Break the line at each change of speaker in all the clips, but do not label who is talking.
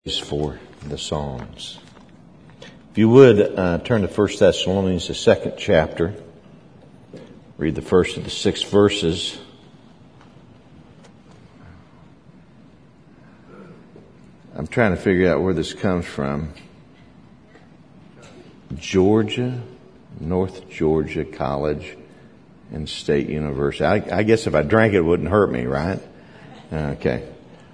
For the Psalms. If you would, turn to 1 Thessalonians, the 2nd chapter. Read the first of the 6 verses. I'm trying to figure out where this comes from. Georgia, North Georgia College and State University. I guess if I drank it wouldn't hurt me, right? Okay.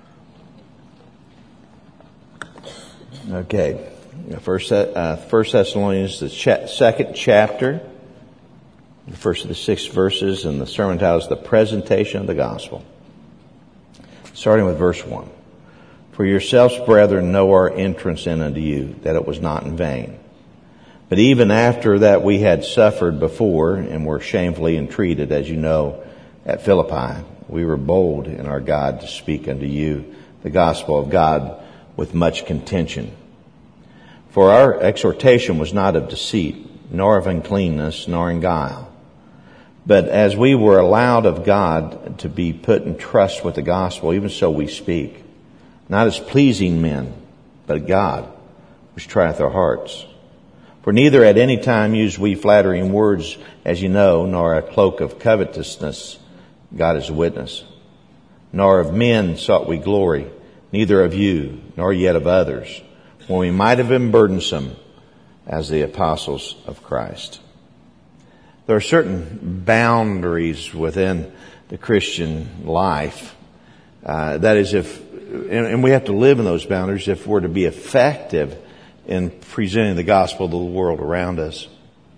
Okay, First Thessalonians, the 2nd chapter, the first of the 6 verses, and the sermon title is The Presentation of the Gospel. Starting with verse 1. For yourselves, brethren, know our entrance in unto you, that it was not in vain. But even after that we had suffered before, and were shamefully entreated, as you know, at Philippi, we were bold in our God to speak unto you the gospel of God with much contention. For our exhortation was not of deceit, nor of uncleanness, nor in guile. But as we were allowed of God to be put in trust with the gospel, even so we speak, not as pleasing men, but God, which trieth our hearts. For neither at any time used we flattering words, as you know, nor a cloak of covetousness, God is a witness. Nor of men sought we glory, neither of you, nor yet of others, when we might have been burdensome as the apostles of Christ. There are certain boundaries within the Christian life. That is, and we have to live in those boundaries if we're to be effective in presenting the gospel to the world around us.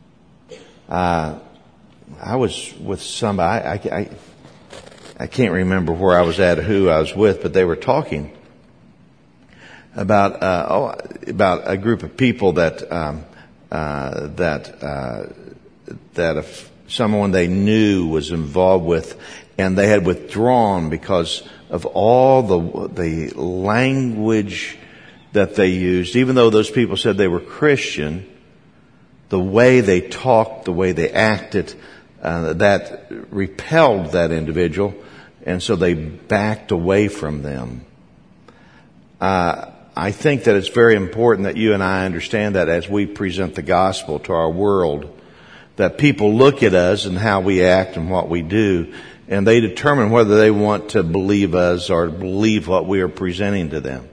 I was with somebody, I can't remember where I was at, who I was with, but they were talking about a group of people that if someone they knew was involved with, and they had withdrawn because of all the language that they used, even though those people said they were Christian, the way they talked, the way they acted, that repelled that individual, and so they backed away from them. I think that it's very important that you and I understand that as we present the gospel to our world, that people look at us and how we act and what we do, and they determine whether they want to believe us or believe what we are presenting to them.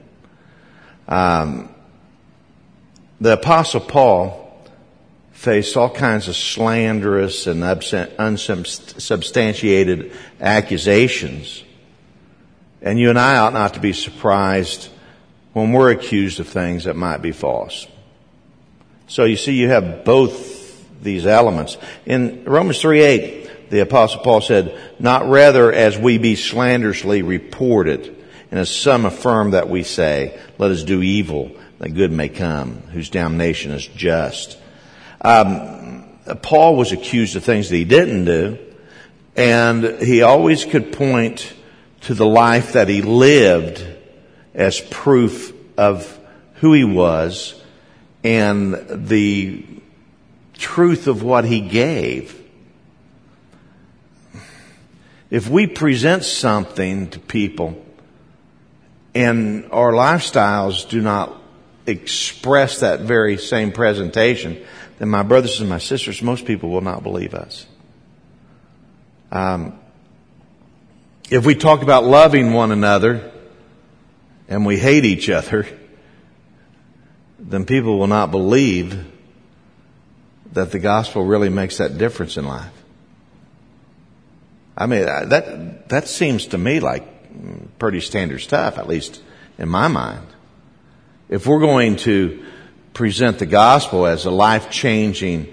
The Apostle Paul faced all kinds of slanderous and unsubstantiated accusations, and you and I ought not to be surprised when we're accused of things that might be false. So you see, you have both these elements. In Romans 3:8, the Apostle Paul said, not rather as we be slanderously reported, and as some affirm that we say, let us do evil, that good may come, whose damnation is just. Paul was accused of things that he didn't do, and he always could point to the life that he lived as proof of who he was and the truth of what he gave. If we present something to people and our lifestyles do not express that very same presentation, then my brothers and my sisters, most people will not believe us. If we talk about loving one another and we hate each other, then people will not believe that the gospel really makes that difference in life. I mean, that seems to me like pretty standard stuff, at least in my mind. If we're going to present the gospel as a life-changing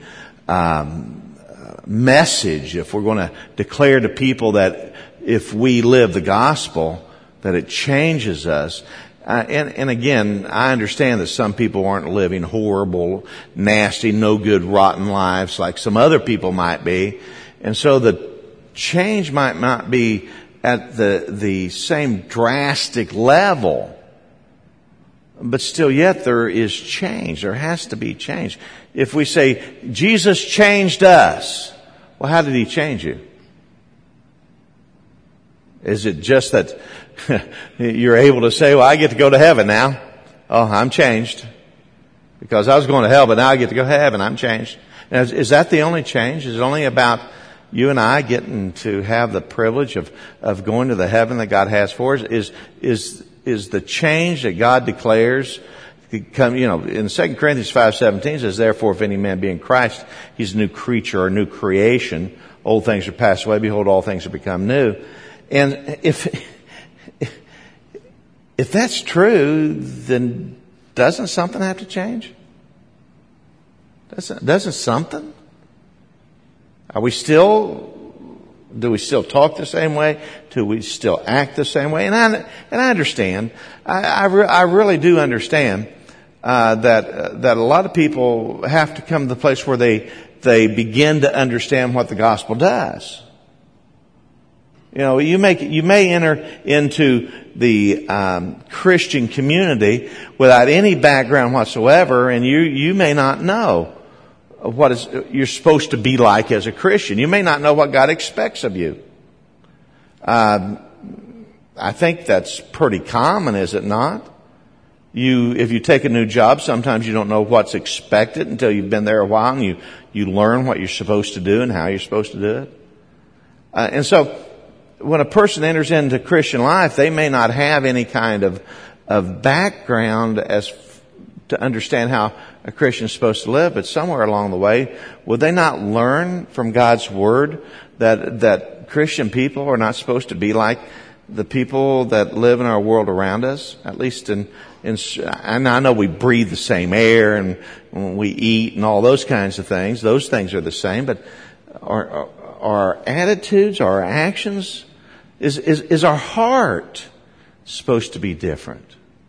message, if we're going to declare to people that if we live the gospel, that it changes us. And again, I understand that some people aren't living horrible, nasty, no good, rotten lives like some other people might be. And so the change might not be at the same drastic level. But still yet there is change. There has to be change. If we say, Jesus changed us, well, how did he change you? Is it just that you're able to say, well, I get to go to heaven now? Oh, I'm changed. Because I was going to hell, but now I get to go to heaven. I'm changed. Now, is that the only change? Is it only about you and I getting to have the privilege of going to the heaven that God has for us? Is the change that God declares come, in 2 Corinthians 5:17 says, therefore, if any man be in Christ, he's a new creature or a new creation. Old things are passed away. Behold, all things are become new. And if that's true, then doesn't something have to change? Doesn't something? Do we still talk the same way? Do we still act the same way? And I understand. I really do understand that a lot of people have to come to the place where they begin to understand what the gospel does. You may enter into the Christian community without any background whatsoever, and you may not know what you're supposed to be like as a Christian. You may not know what God expects of you. I think that's pretty common, is it not? If you take a new job, sometimes you don't know what's expected until you've been there a while, and you learn what you're supposed to do and how you're supposed to do it. And so, when a person enters into Christian life, they may not have any kind of background to understand how a Christian is supposed to live, but somewhere along the way, would they not learn from God's Word that Christian people are not supposed to be like the people that live in our world around us? At least and I know we breathe the same air and when we eat and all those kinds of things. Those things are the same, but our attitudes, our actions, is our heart supposed to be different?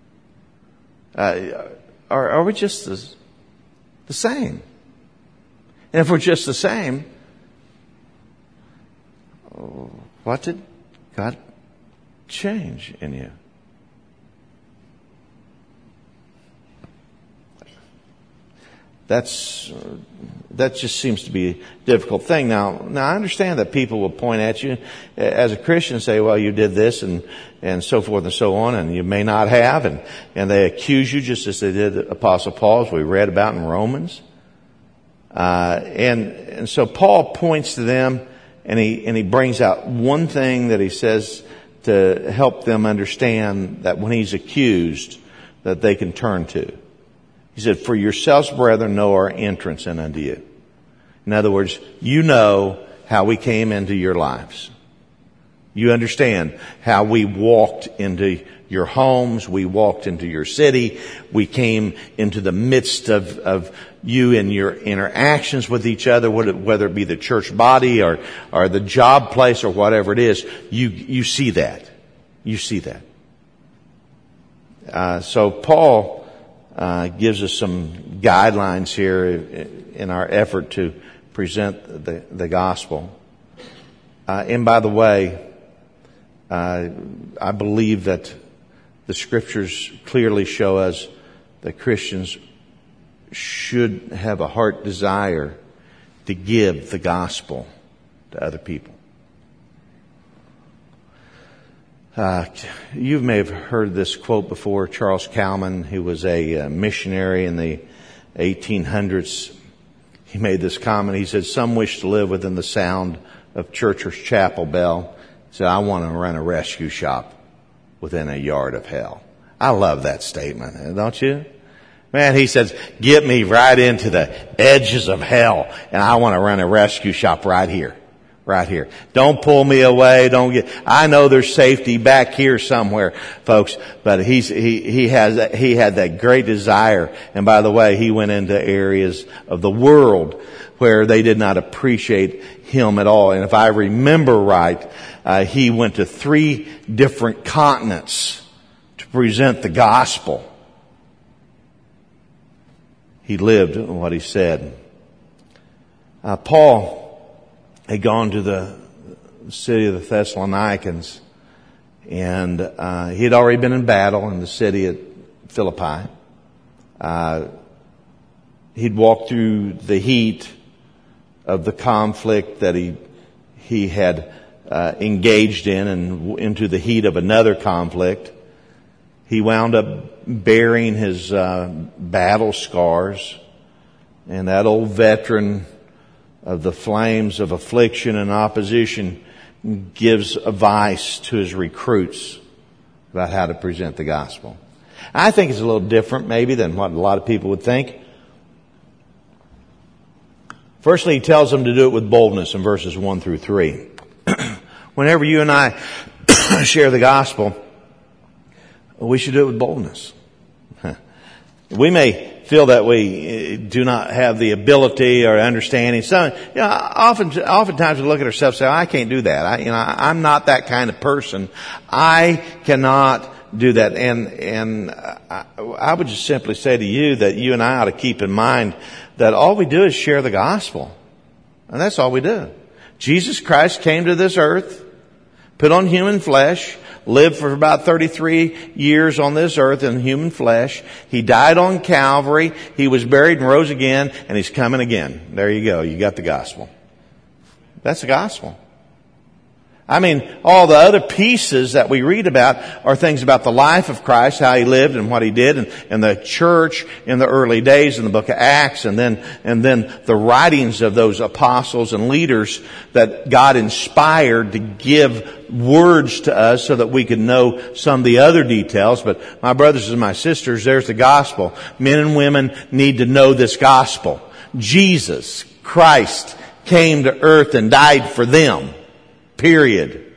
Are we just the same? And if we're just the same, what did God change in you? That just seems to be a difficult thing. Now I understand that people will point at you as a Christian and say, well, you did this and so forth and so on, and you may not have, and they accuse you just as they did Apostle Paul, as we read about in Romans. And so Paul points to them, and he brings out one thing that he says to help them understand that when he's accused, that they can turn to. He said, for yourselves, brethren, know our entrance in unto you. In other words, you know how we came into your lives. You understand how we walked into your homes, we walked into your city, we came into the midst of you and your interactions with each other, whether it be the church body or the job place or whatever it is. You see that. You see that. So Paul gives us some guidelines here in our effort to present the gospel. And by the way, I believe that the scriptures clearly show us that Christians should have a heart desire to give the gospel to other people. You may have heard this quote before. Charles Calvin, who was a missionary in the 1800s, he made this comment. He said, some wish to live within the sound of church or chapel bell. He said, I want to run a rescue shop within a yard of hell. I love that statement, don't you? Man, he says, get me right into the edges of hell, and I want to run a rescue shop right here. Right here. Don't pull me away. I know there's safety back here somewhere, folks, but he had that great desire. And by the way, he went into areas of the world where they did not appreciate him at all. And if I remember right, he went to 3 different continents to present the gospel. He lived what he said. Paul had gone to the city of the Thessalonians, and he had already been in battle in the city at Philippi. He'd walked through the heat of the conflict that he had engaged in, and into the heat of another conflict. He wound up bearing his battle scars. And that old veteran of the flames of affliction and opposition gives advice to his recruits about how to present the gospel. I think it's a little different maybe than what a lot of people would think. Firstly, he tells them to do it with boldness in verses 1 through 3. Whenever you and I share the gospel, we should do it with boldness. We may feel that we do not have the ability or understanding. So, oftentimes we look at ourselves and say, I can't do that. I'm not that kind of person. I cannot do that. And I would just simply say to you that you and I ought to keep in mind that all we do is share the gospel. And that's all we do. Jesus Christ came to this earth, put on human flesh, lived for about 33 years on this earth in human flesh. He died on Calvary. He was buried and rose again, and He's coming again. There you go. You got the gospel. That's the gospel. I mean, all the other pieces that we read about are things about the life of Christ, how He lived and what He did, and the church in the early days in the book of Acts, and then the writings of those apostles and leaders that God inspired to give words to us so that we could know some of the other details. But my brothers and my sisters, there's the gospel. Men and women need to know this gospel. Jesus Christ came to earth and died for them. Period.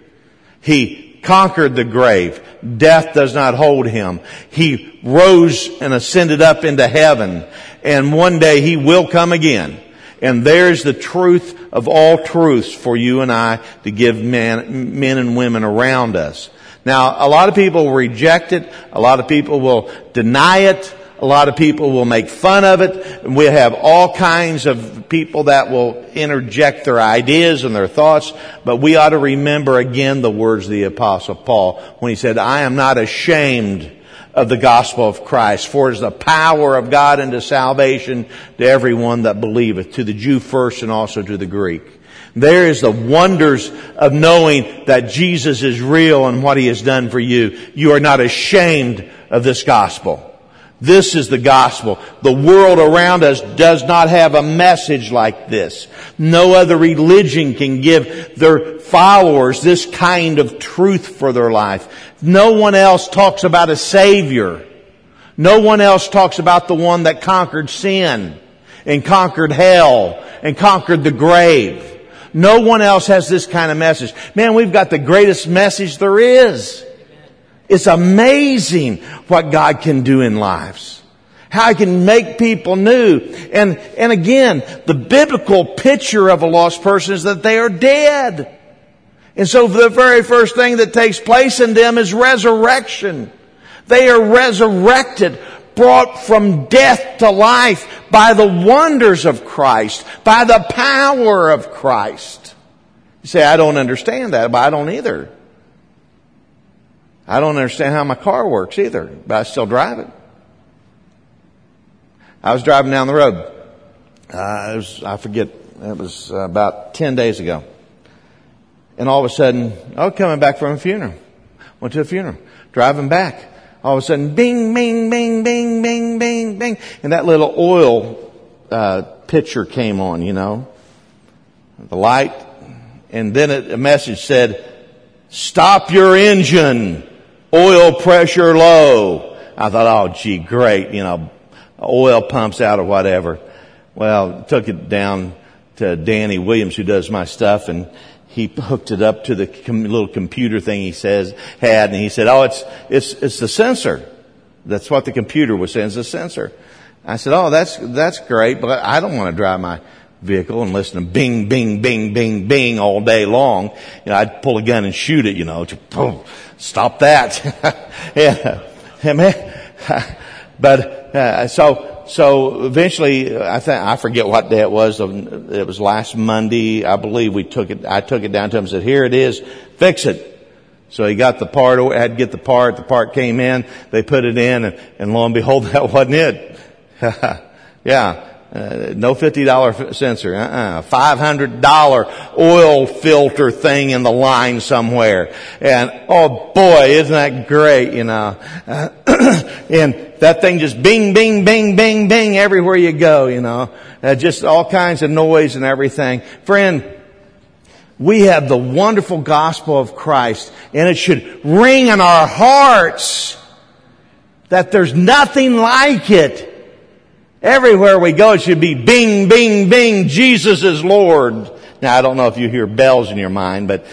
He conquered the grave. Death does not hold Him. He rose and ascended up into heaven. And one day He will come again. And there's the truth of all truths for you and I to give men and women around us. Now, a lot of people will reject it. A lot of people will deny it. A lot of people will make fun of it. And we have all kinds of people that will interject their ideas and their thoughts. But we ought to remember again the words of the Apostle Paul when he said, I am not ashamed of the gospel of Christ, for it is the power of God unto salvation to everyone that believeth, to the Jew first and also to the Greek. There is the wonders of knowing that Jesus is real and what He has done for you. You are not ashamed of this gospel. This is the gospel. The world around us does not have a message like this. No other religion can give their followers this kind of truth for their life. No one else talks about a Savior. No one else talks about the one that conquered sin and conquered hell and conquered the grave. No one else has this kind of message. Man, we've got the greatest message there is. It's amazing what God can do in lives. How He can make people new. And again, the biblical picture of a lost person is that they are dead. And so the very first thing that takes place in them is resurrection. They are resurrected, brought from death to life by the wonders of Christ, by the power of Christ. You say, I don't understand that, but I don't either. I don't understand how my car works either, but I still drive it. I was driving down the road. It was about 10 days ago. And all of a sudden, coming back from a funeral. Went to a funeral. Driving back. All of a sudden, bing, bing, bing, bing, bing, bing, bing. And that little oil picture came on, the light. And then a message said, stop your engine. Oil pressure low. I thought, gee, great, oil pumps out or whatever. Well, took it down to Danny Williams, who does my stuff, and he hooked it up to the little computer thing he had, and he said, it's the sensor. That's what the computer was saying, it's the sensor. I said, that's great, but I don't want to drive my vehicle and listen to bing, bing, bing, bing, bing all day long. I'd pull a gun and shoot it, stop that. Yeah. But, so eventually, I forget what day it was. It was last Monday. I believe I took it down to him and said, here it is, fix it. So he got the part, had to get the part came in, they put it in, and lo and behold, that wasn't it. Yeah. No $50 sensor. $500 oil filter thing in the line somewhere. And oh boy, isn't that great, and that thing just bing, bing, bing, bing, bing everywhere you go, just all kinds of noise and everything. Friend, we have the wonderful gospel of Christ, and it should ring in our hearts that there's nothing like it. Everywhere we go, it should be bing, bing, bing, Jesus is Lord. Now, I don't know if you hear bells in your mind, but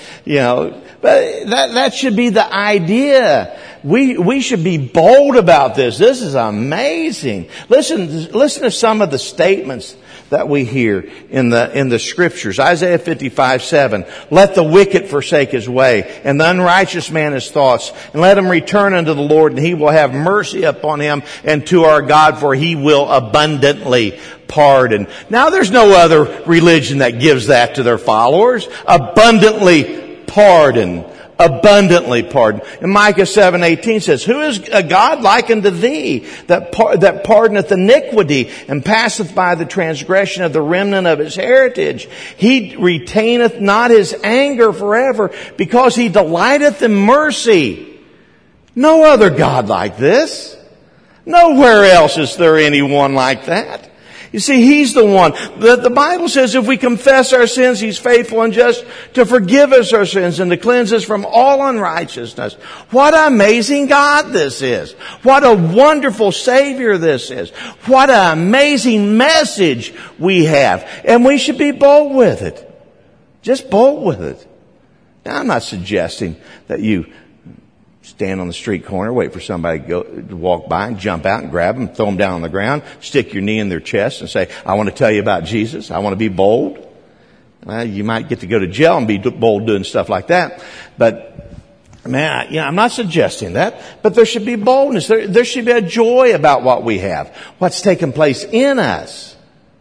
that should be the idea. We should be bold about this. This is amazing. Listen to some of the statements that we hear in the scriptures. Isaiah 55:7. Let the wicked forsake his way, and the unrighteous man his thoughts, and let him return unto the Lord, and he will have mercy upon him, and to our God, for he will abundantly pardon. Now, there's no other religion that gives that to their followers. Abundantly pardon. Abundantly pardon. And Micah 7:18 says, Who is a God like unto thee, that pardoneth iniquity, and passeth by the transgression of the remnant of his heritage? He retaineth not his anger forever, because he delighteth in mercy. No other God like this. Nowhere else is there anyone like that. You see, He's the one. The Bible says if we confess our sins, He's faithful and just to forgive us our sins and to cleanse us from all unrighteousness. What an amazing God this is. What a wonderful Savior this is. What an amazing message we have. And we should be bold with it. Just bold with it. Now, I'm not suggesting that you stand on the street corner, wait for somebody to walk by and jump out and grab them, throw them down on the ground, stick your knee in their chest and say, I want to tell you about Jesus. I want to be bold. Well, you might get to go to jail and be bold doing stuff like that. But, man, I'm not suggesting that. But there should be boldness. There should be a joy about what we have, what's taken place in us.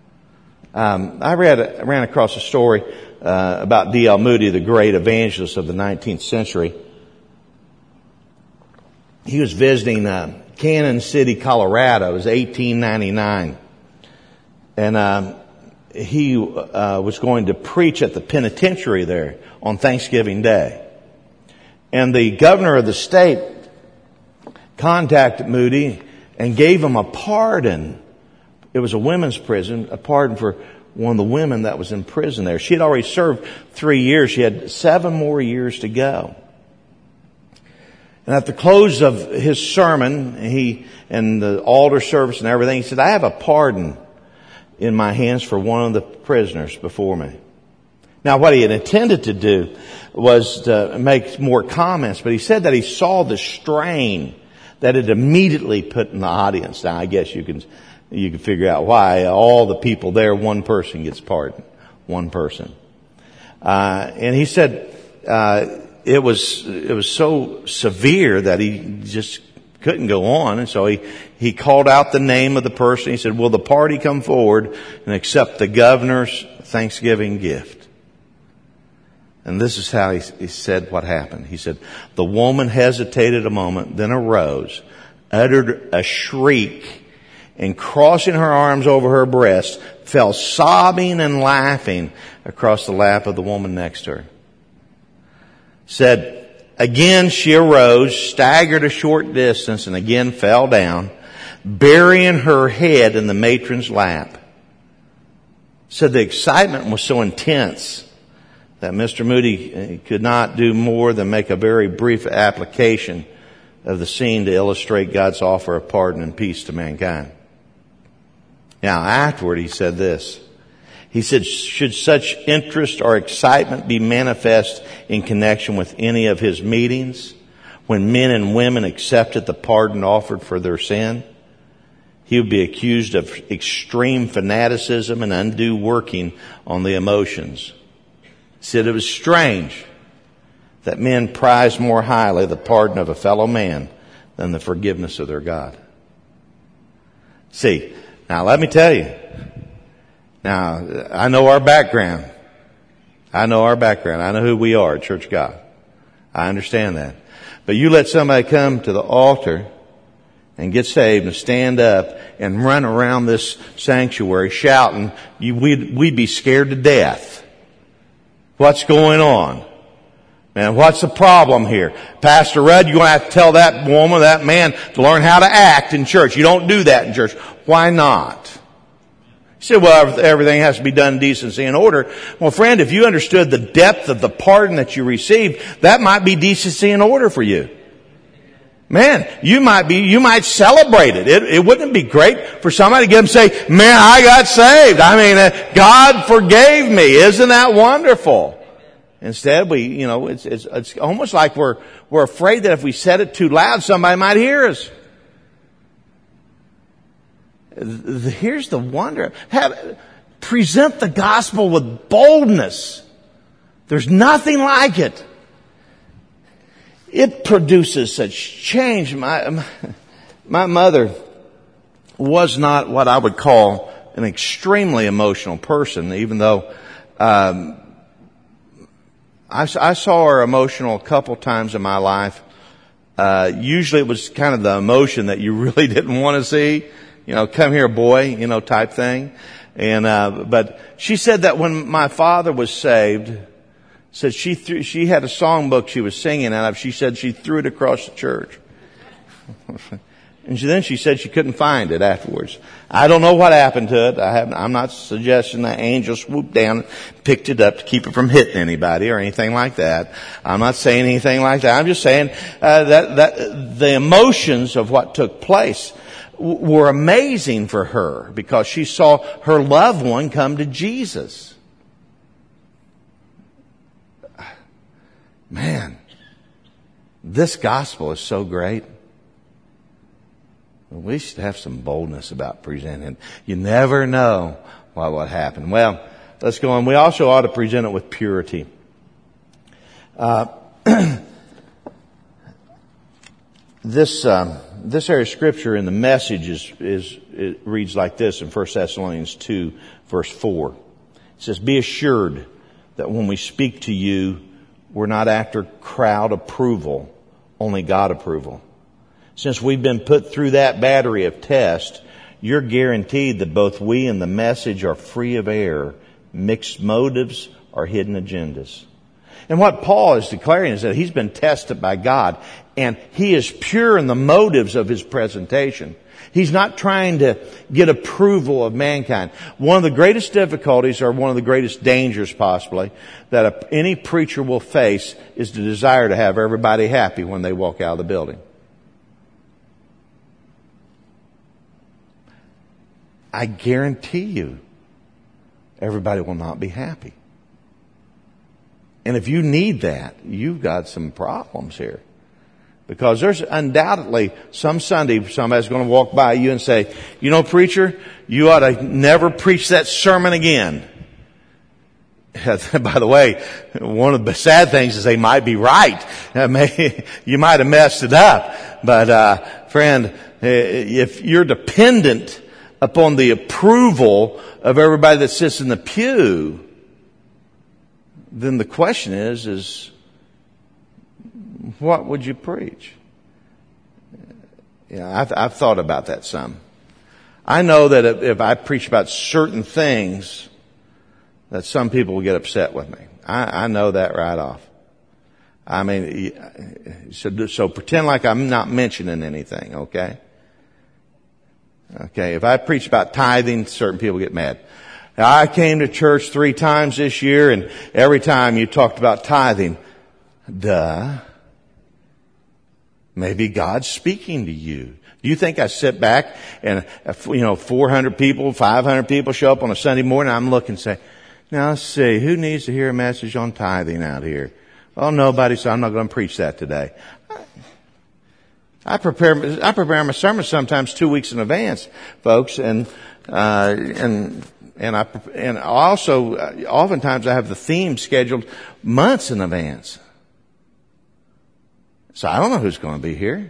I ran across a story about D.L. Moody, the great evangelist of the 19th century. He was visiting Cannon City, Colorado. It was 1899. And he was going to preach at the penitentiary there on Thanksgiving Day. And the governor of the state contacted Moody and gave him a pardon. It was a women's prison, a pardon for one of the women that was in prison there. She had already served 3 years. She had 7 more years to go. And at the close of his sermon, and the altar service and everything, he said, I have a pardon in my hands for one of the prisoners before me. Now, what he had intended to do was to make more comments, but he said that he saw the strain that it immediately put in the audience. Now, I guess you can figure out why. All the people there, one person gets pardoned. One person. And he said, it was so severe that he just couldn't go on. And so he called out the name of the person. He said, will the party come forward and accept the governor's Thanksgiving gift? And this is how he said what happened. He said, the woman hesitated a moment, then arose, uttered a shriek, and crossing her arms over her breast, fell sobbing and laughing across the lap of the woman next to her. Said, again she arose, staggered a short distance, and again fell down, burying her head in the matron's lap. Said the excitement was so intense that Mr. Moody could not do more than make a very brief application of the scene to illustrate God's offer of pardon and peace to mankind. Now, afterward, he said this. He said, should such interest or excitement be manifest in connection with any of his meetings, when men and women accepted the pardon offered for their sin, he would be accused of extreme fanaticism and undue working on the emotions. He said it was strange that men prized more highly the pardon of a fellow man than the forgiveness of their God. See, now let me tell you. Now, I know our background. I know who we are, Church of God. I understand that. But you let somebody come to the altar and get saved and stand up and run around this sanctuary shouting, we'd be scared to death. What's going on? Man, what's the problem here? Pastor Rudd, you're going to have to tell that woman, that man, to learn how to act in church. You don't do that in church. Why not? You say, well, everything has to be done in decency and order. Well, friend, if you understood the depth of the pardon that you received, that might be decency and order for you. Man, you might celebrate it. It wouldn't be great for somebody to get up and say, man, I got saved. I mean, God forgave me. Isn't that wonderful? Instead, it's almost like we're afraid that if we said it too loud, somebody might hear us. Here's the wonder. Present the gospel with boldness. There's nothing like it. It produces such change. My mother was not what I would call an extremely emotional person, even though I saw her emotional a couple times in my life. Usually it was kind of the emotion that you really didn't want to see. Come here, boy, type thing. But she said that when my father was saved, said she had a songbook she was singing out of. She said she threw it across the church. And then she said she couldn't find it afterwards. I don't know what happened to it. I'm not suggesting that angel swooped down and picked it up to keep it from hitting anybody or anything like that. I'm not saying anything like that. I'm just saying that the emotions of what took place were amazing for her because she saw her loved one come to Jesus. Man, this gospel is so great. We should have some boldness about presenting. You never know what would happen. Well, let's go on. We also ought to present it with purity. This area of scripture in the Message it reads like this in 1 Thessalonians 2, verse 4. It says, "Be assured that when we speak to you, we're not after crowd approval, only God approval. Since we've been put through that battery of tests, you're guaranteed that both we and the Message are free of error, mixed motives, or hidden agendas." And what Paul is declaring is that he's been tested by God, and he is pure in the motives of his presentation. He's not trying to get approval of mankind. One of the greatest difficulties, or one of the greatest dangers possibly, that any preacher will face is the desire to have everybody happy when they walk out of the building. I guarantee you, everybody will not be happy. And if you need that, you've got some problems here. Because there's undoubtedly some Sunday somebody's going to walk by you and say, preacher, you ought to never preach that sermon again. By the way, one of the sad things is they might be right. You might have messed it up. But, friend, if you're dependent upon the approval of everybody that sits in the pew, then the question is what would you preach? I've thought about that some. I know that if I preach about certain things, that some people will get upset with me. I know that right off. I mean, so pretend like I'm not mentioning anything, okay? Okay, if I preach about tithing, certain people get mad. Now, I came to church 3 times this year, and every time you talked about tithing. Duh. Maybe God's speaking to you. Do you think I sit back and, 400 people, 500 people show up on a Sunday morning, I'm looking and say, now let's see, who needs to hear a message on tithing out here? Well, nobody, so I'm not going to preach that today. I prepare my sermon sometimes 2 weeks in advance, folks, and also oftentimes I have the theme scheduled months in advance. So I don't know who's going to be here.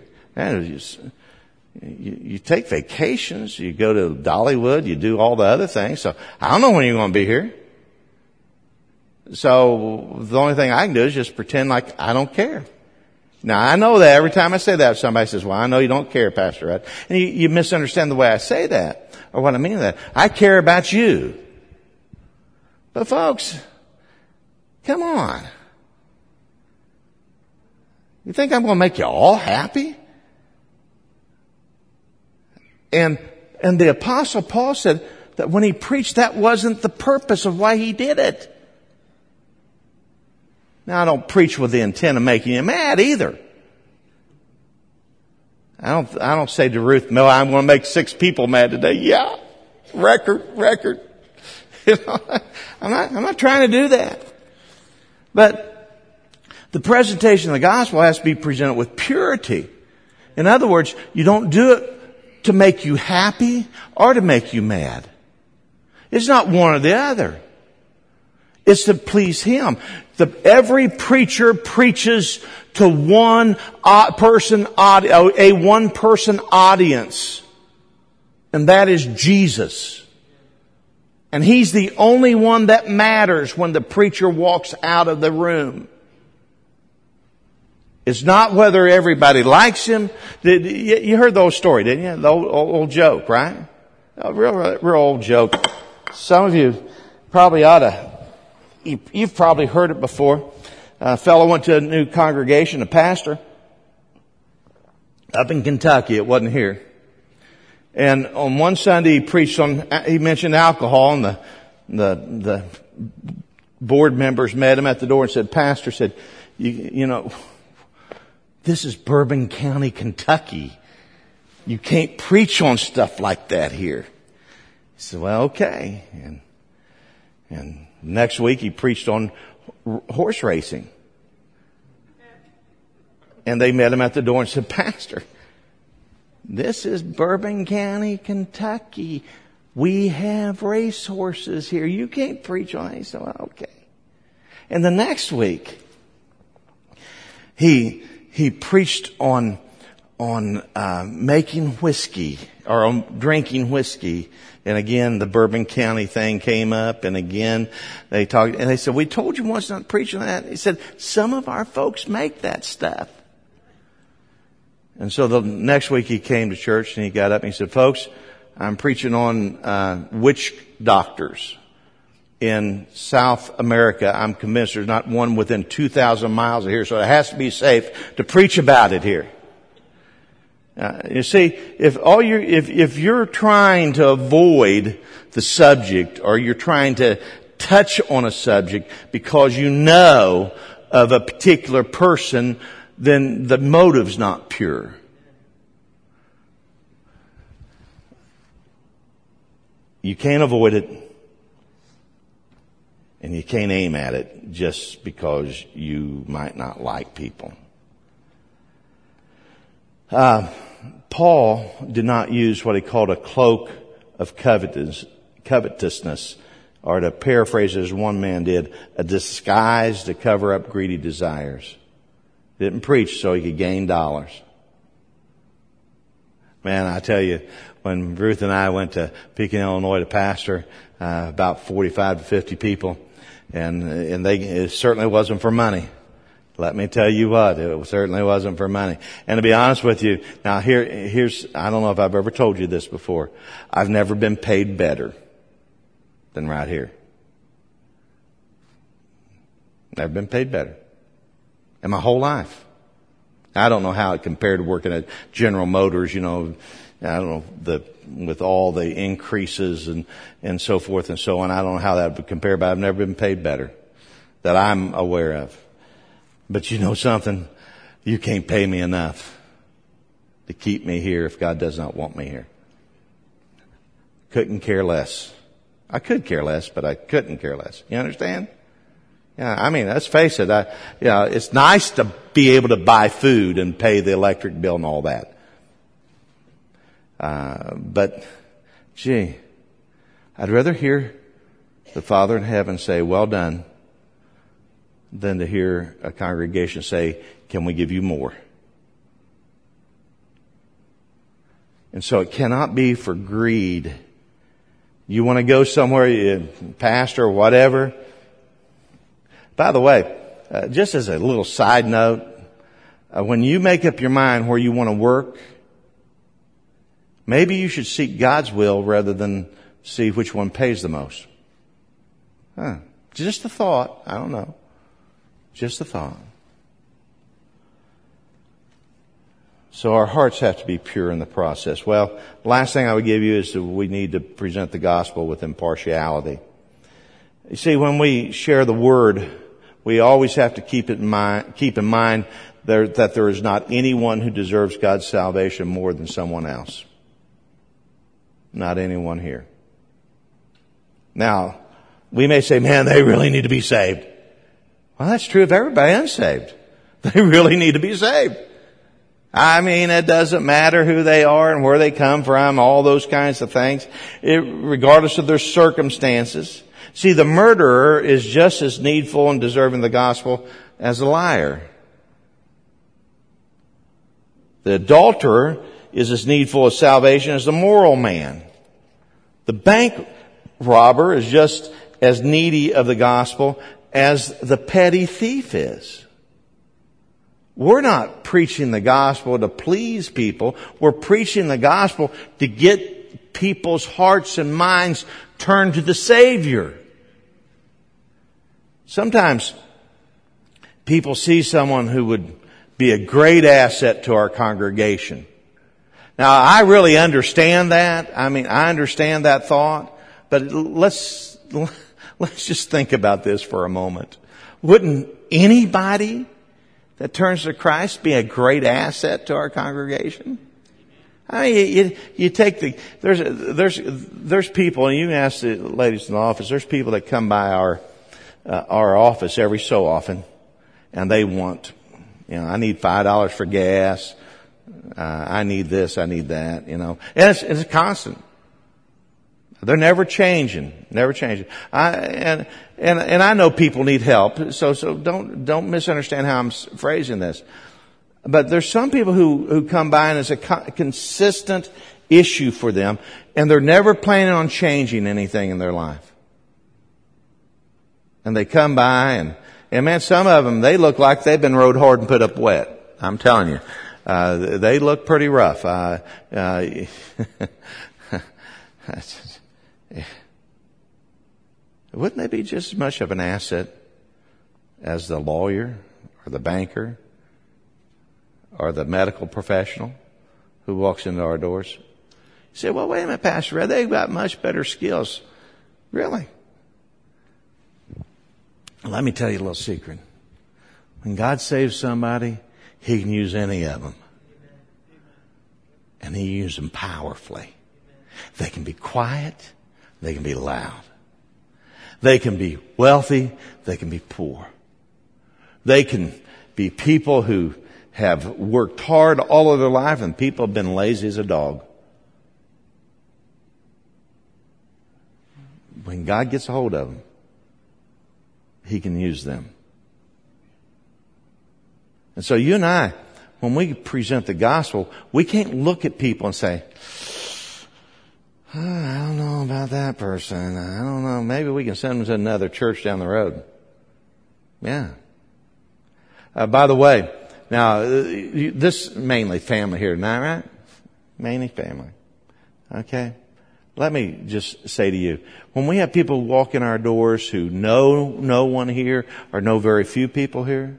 You take vacations, you go to Dollywood, you do all the other things. So I don't know when you're going to be here. So the only thing I can do is just pretend like I don't care. Now, I know that every time I say that, somebody says, well, I know you don't care, Pastor Ed. And you misunderstand the way I say that, or what I mean by that. I care about you. But folks, come on. You think I'm going to make you all happy? And the Apostle Paul said that when he preached, that wasn't the purpose of why he did it. Now, I don't preach with the intent of making you mad either. I don't say to Ruth, no, I'm going to make 6 people mad today. Yeah, record. You know, I'm not trying to do that. But the presentation of the gospel has to be presented with purity. In other words, you don't do it to make you happy or to make you mad. It's not one or the other. It's to please Him. Every preacher preaches to one person audience. And that is Jesus. And He's the only one that matters when the preacher walks out of the room. It's not whether everybody likes him. You heard the old story, didn't you? The old joke, right? A real old joke. Some of you probably you've probably heard it before. A fellow went to a new congregation, a pastor, up in Kentucky. It wasn't here. And on one Sunday he mentioned alcohol, and the board members met him at the door and said, Pastor said, you know, this is Bourbon County, Kentucky. You can't preach on stuff like that here. He said, well, okay. And next week he preached on horse racing. And they met him at the door and said, Pastor, this is Bourbon County, Kentucky. We have race horses here. You can't preach on it. He said, well, okay. And the next week he preached on making whiskey, or on drinking whiskey. And again, the Bourbon County thing came up, and again, they talked, and they said, we told you once not to preach on that. He said, some of our folks make that stuff. And so the next week he came to church and he got up and he said, folks, I'm preaching on witch doctors in South America. I'm convinced there's not one within 2,000 miles of here, so it has to be safe to preach about it here. You see, if you're trying to avoid the subject, or you're trying to touch on a subject because you know of a particular person, then the motive's not pure. You can't avoid it, and you can't aim at it just because you might not like people. Paul did not use what he called a cloak of covetousness, or to paraphrase as one man did, a disguise to cover up greedy desires. Didn't preach so he could gain dollars. Man, I tell you, when Ruth and I went to Pekin, Illinois to pastor, about 45 to 50 people, and it certainly wasn't for money. Let me tell you what, it certainly wasn't for money. And to be honest with you, now here's, I don't know if I've ever told you this before. I've never been paid better than right here. Never been paid better. In my whole life. I don't know how it compared to working at General Motors, you know, I don't know, with all the increases and so forth and so on. I don't know how that would compare, but I've never been paid better that I'm aware of. But you know something? You can't pay me enough to keep me here if God does not want me here. Couldn't care less. I could care less, but I couldn't care less. You understand? Yeah, I mean, let's face it. It's nice to be able to buy food and pay the electric bill and all that. But, gee, I'd rather hear the Father in heaven say, well done, than to hear a congregation say, can we give you more? And so it cannot be for greed. You want to go somewhere, pastor or whatever. By the way, just as a little side note, when you make up your mind where you want to work, maybe you should seek God's will rather than see which one pays the most. Just a thought. I don't know. Just a thought. So our hearts have to be pure in the process. Well, the last thing I would give you is that we need to present the gospel with impartiality. You see, when we share the word, we always have to keep in mind that there is not anyone who deserves God's salvation more than someone else. Not anyone here. Now, we may say, man, they really need to be saved. Well, that's true of everybody unsaved. They really need to be saved. I mean, it doesn't matter who they are and where they come from, all those kinds of things, regardless of their circumstances. See, the murderer is just as needful and deserving the gospel as a liar. The adulterer is as needful of salvation as the moral man. The bank robber is just as needy of the gospel as the petty thief is. We're not preaching the gospel to please people. We're preaching the gospel to get people's hearts and minds turned to the Savior. Sometimes people see someone who would be a great asset to our congregation. Now, I really understand that. I mean, I understand that thought. But let's just think about this for a moment. Wouldn't anybody that turns to Christ be a great asset to our congregation? I mean, you take there's people, and you can ask the ladies in the office, there's people that come by our office every so often, and they want, I need $5 for gas. I need this, I need that, And it's constant. They're never changing. And I know people need help, so don't misunderstand how I'm phrasing this. But there's some people who come by and it's a consistent issue for them, and they're never planning on changing anything in their life. And they come by and man, some of them, they look like they've been rode hard and put up wet. I'm telling you. They look pretty rough. Wouldn't they be just as much of an asset as the lawyer or the banker or the medical professional who walks into our doors? You say, well, wait a minute, Pastor, they've got much better skills. Really? Let me tell you a little secret. When God saves somebody, He can use any of them. And He uses them powerfully. They can be quiet. They can be loud. They can be wealthy. They can be poor. They can be people who have worked hard all of their life, and people have been lazy as a dog. When God gets a hold of them, He can use them. And so you and I, when we present the gospel, we can't look at people and say, I don't know about that person. I don't know. Maybe we can send them to another church down the road. Yeah. By the way, now, this mainly family here tonight, right? Mainly family. Okay. Let me just say to you, when we have people walk in our doors who know no one here or know very few people here,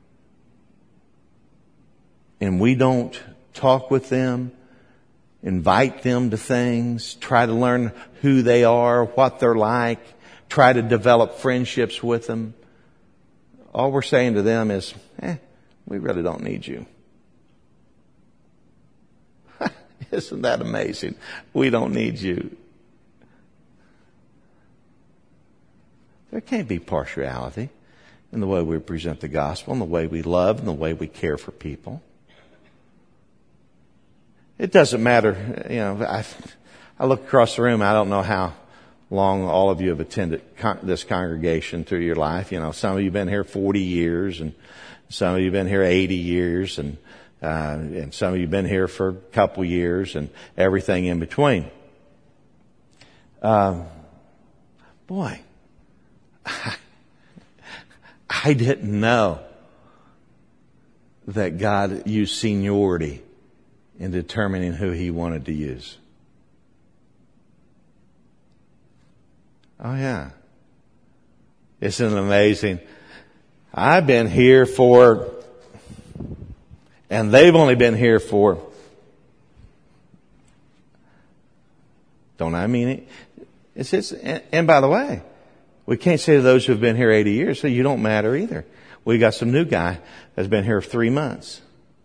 and we don't talk with them, invite them to things, try to learn who they are, what they're like, try to develop friendships with them, all we're saying to them is, we really don't need you. Isn't that amazing? We don't need you. There can't be partiality in the way we present the gospel, in the way we love, in the way we care for people. It doesn't matter, I look across the room, I don't know how long all of you have attended this congregation through your life. Some of you have been here 40 years, and some of you have been here 80 years, and some of you have been here for a couple years, and everything in between. Boy, I didn't know that God used seniority in determining who He wanted to use. Oh yeah. Isn't it amazing? I've been here for, and they've only been here for, don't I mean it? It's just, and by the way, we can't say to those who've been here 80 years, so you don't matter either. We got some new guy that's been here 3 months.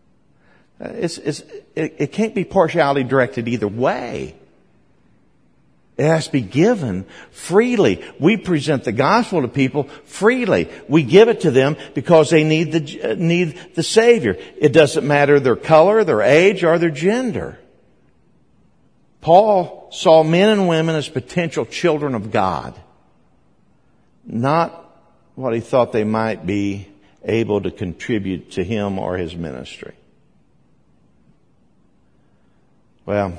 It can't be partiality directed either way. It has to be given freely. We present the gospel to people freely. We give it to them because they need the Savior. It doesn't matter their color, their age, or their gender. Paul saw men and women as potential children of God, not what he thought they might be able to contribute to him or his ministry. Well,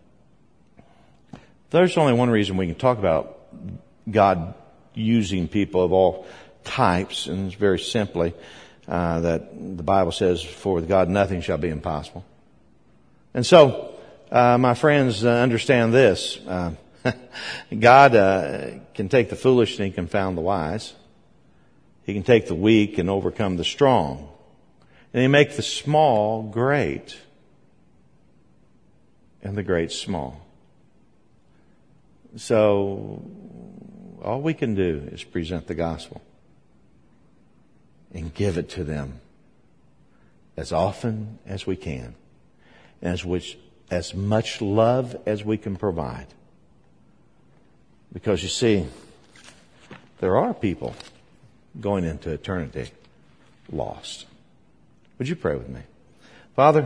there's only one reason we can talk about God using people of all types, and it's very simply that the Bible says, for with God nothing shall be impossible. And so, my friends, understand this. God can take the foolish and He can confound the wise. He can take the weak and overcome the strong. And He make the small great and the great small. So, all we can do is present the gospel and give it to them as often as we can, and as much love as we can provide. Because you see, there are people going into eternity lost. Would you pray with me? Father,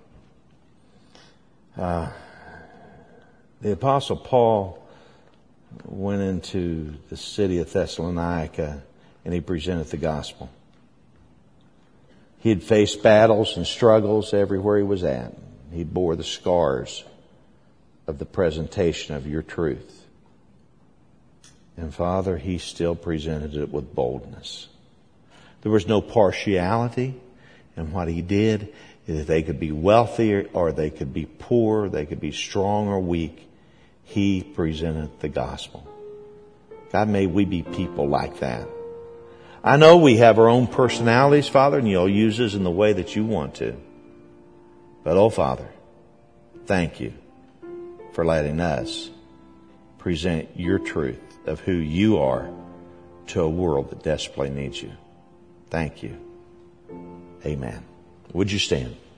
the Apostle Paul went into the city of Thessalonica and he presented the gospel. He had faced battles and struggles everywhere he was at. He bore the scars of the presentation of your truth. And Father, he still presented it with boldness. There was no partiality in what he did. That they could be wealthy or they could be poor, they could be strong or weak. He presented the gospel. God, may we be people like that. I know we have our own personalities, Father, and you'll use us in the way that you want to. But, oh, Father, thank you for letting us present your truth of who you are to a world that desperately needs you. Thank you. Amen. Would you stand?